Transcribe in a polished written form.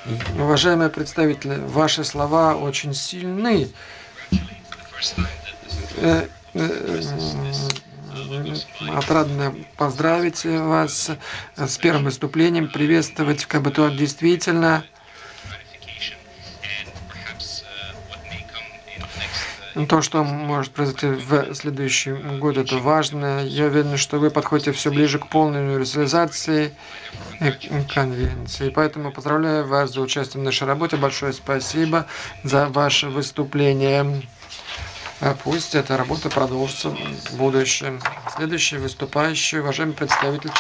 Уважаемые представители, ваши слова очень сильны. Э, Отрадно поздравить вас с первым выступлением, приветствовать, как бы то действительно то, что может произойти в следующем году, это важно. Я уверен, что вы подходите все ближе к полной универсализации конвенции. Поэтому поздравляю вас за участие в нашей работе. Большое спасибо за ваше выступление. Пусть эта работа продолжится в будущем. Следующий выступающий, уважаемый представитель